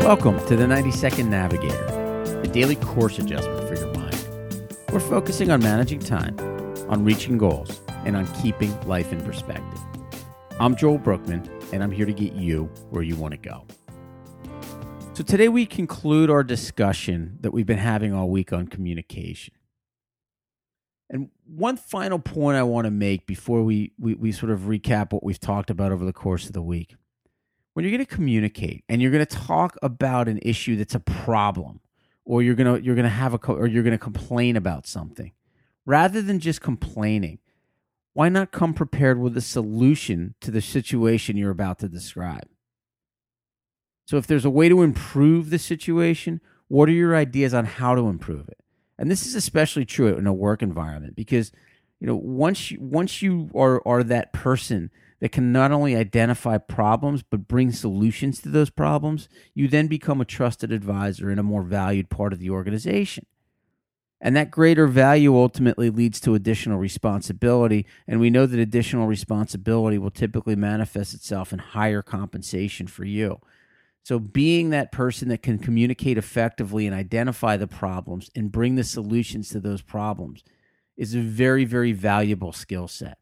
Welcome to the 90-Second Navigator, a daily course adjustment for your mind. We're focusing on managing time, on reaching goals, and on keeping life in perspective. I'm Joel Brookman, and I'm here to get you where you want to go. So today we conclude our discussion that we've been having all week on communication. And one final point I want to make before we sort of recap what we've talked about over the course of the week. When you're going to communicate and you're going to talk about an issue that's a problem, or you're going to complain about something, rather than just complaining, why not come prepared with a solution to the situation you're about to describe? So if there's a way to improve the situation, what are your ideas on how to improve it? And this is especially true in a work environment because, once you are that person that can not only identify problems but bring solutions to those problems, you then become a trusted advisor and a more valued part of the organization. And that greater value ultimately leads to additional responsibility, and we know that additional responsibility will typically manifest itself in higher compensation for you. So being that person that can communicate effectively and identify the problems and bring the solutions to those problems is a very, very valuable skill set.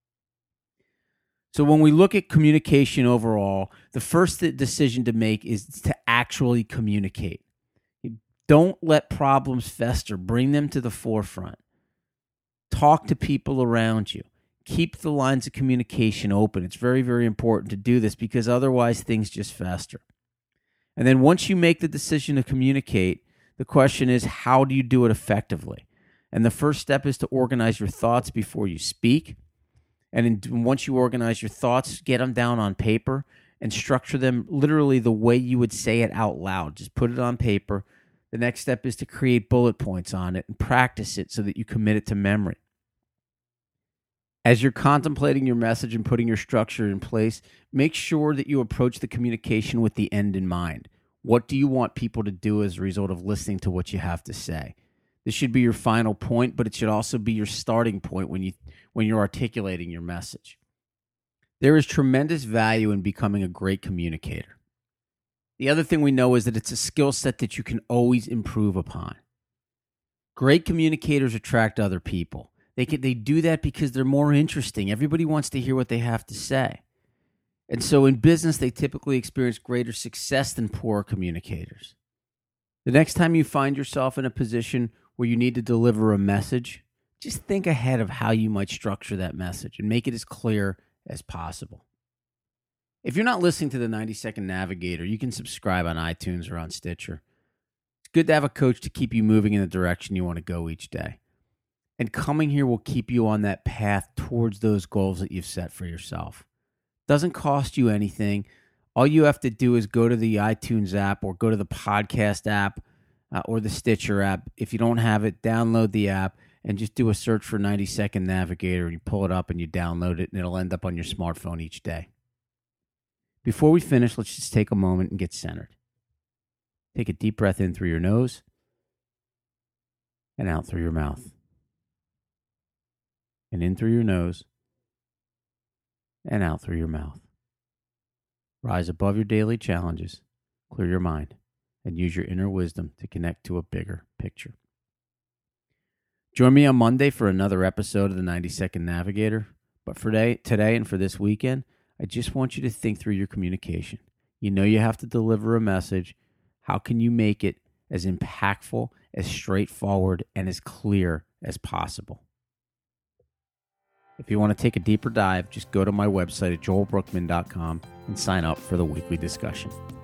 So when we look at communication overall, the first decision to make is to actually communicate. Don't let problems fester. Bring them to the forefront. Talk to people around you. Keep the lines of communication open. It's very, very important to do this because otherwise things just fester. And then once you make the decision to communicate, the question is, how do you do it effectively? And the first step is to organize your thoughts before you speak. And once you organize your thoughts, get them down on paper and structure them literally the way you would say it out loud. Just put it on paper. The next step is to create bullet points on it and practice it so that you commit it to memory. As you're contemplating your message and putting your structure in place, make sure that you approach the communication with the end in mind. What do you want people to do as a result of listening to what you have to say? This should be your final point, but it should also be your starting point when you're articulating your message. There is tremendous value in becoming a great communicator. The other thing we know is that it's a skill set that you can always improve upon. Great communicators attract other people. They do that because they're more interesting. Everybody wants to hear what they have to say. And so in business, they typically experience greater success than poor communicators. The next time you find yourself in a position where you need to deliver a message, just think ahead of how you might structure that message and make it as clear as possible. If you're not listening to the 90-Second Navigator, you can subscribe on iTunes or on Stitcher. It's good to have a coach to keep you moving in the direction you want to go each day. And coming here will keep you on that path towards those goals that you've set for yourself. Doesn't cost you anything. All you have to do is go to the iTunes app or go to the podcast app or the Stitcher app. If you don't have it, download the app and just do a search for 90-Second Navigator. You pull it up and you download it, and it'll end up on your smartphone each day. Before we finish, let's just take a moment and get centered. Take a deep breath in through your nose and out through your mouth. And in through your nose and out through your mouth. Rise above your daily challenges, clear your mind, and use your inner wisdom to connect to a bigger picture. Join me on Monday for another episode of the 90-Second Navigator. But for today and for this weekend, I just want you to think through your communication. You know you have to deliver a message. How can you make it as impactful, as straightforward, and as clear as possible? If you want to take a deeper dive, just go to my website at joelbrookman.com and sign up for the weekly discussion.